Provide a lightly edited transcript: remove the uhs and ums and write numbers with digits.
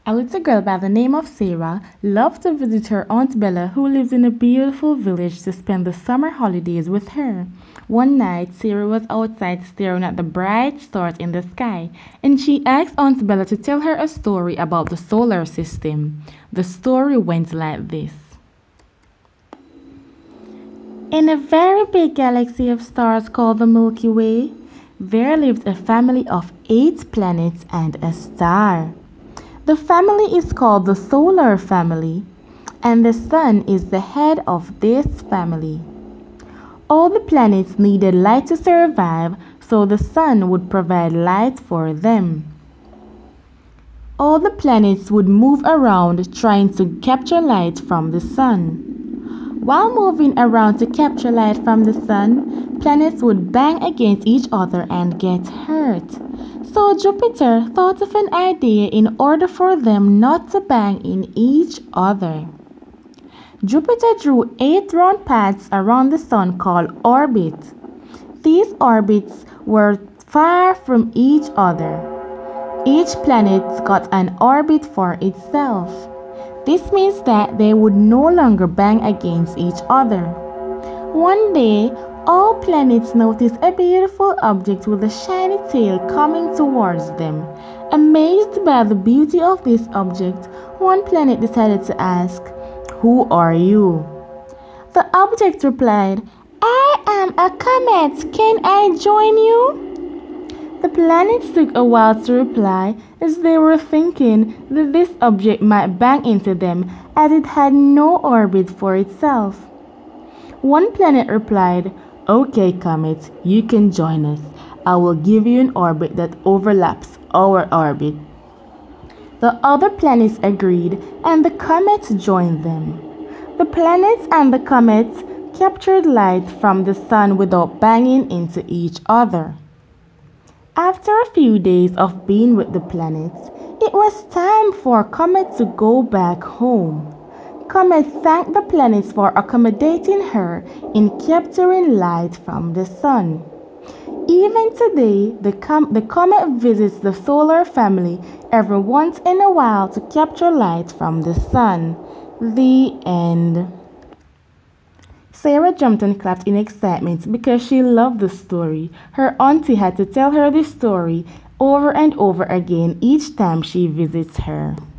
A little girl by the name of Sarah loved to visit her Aunt Bella, who lives in a beautiful village, to spend the summer holidays with her. One night, Sarah was outside staring at the bright stars in the sky, and she asked Aunt Bella to tell her a story about the solar system. The story went like this. In a very big galaxy of stars called the Milky Way, there lived a family of 8 planets and a star. The family is called the solar family, and the sun is the head of this family. All the planets needed light to survive, so the sun would provide light for them. All the planets would move around trying to capture light from the sun. While moving around to capture light from the sun, planets would bang against each other and get hurt. So Jupiter thought of an idea in order for them not to bang in each other. Jupiter drew 8 round paths around the sun called orbits. These orbits were far from each other. Each planet got an orbit for itself. This means that they would no longer bang against each other. One day, all planets noticed a beautiful object with a shiny tail coming towards them. Amazed by the beauty of this object, one planet decided to ask, "Who are you?" The object replied, "I am a comet. Can I join you?" The planets took a while to reply, as they were thinking that this object might bang into them, as it had no orbit for itself. One planet replied, "Okay, comet, you can join us. I will give you an orbit that overlaps our orbit." The other planets agreed, and the comets joined them. The planets and the comets captured light from the sun without banging into each other. After a few days of being with the planets, it was time for Comet to go back home. Comet thanked the planets for accommodating her in capturing light from the sun. Even today, the comet visits the solar family every once in a while to capture light from the sun. The end. Sarah jumped and clapped in excitement because she loved the story. Her auntie had to tell her this story over and over again each time she visits her.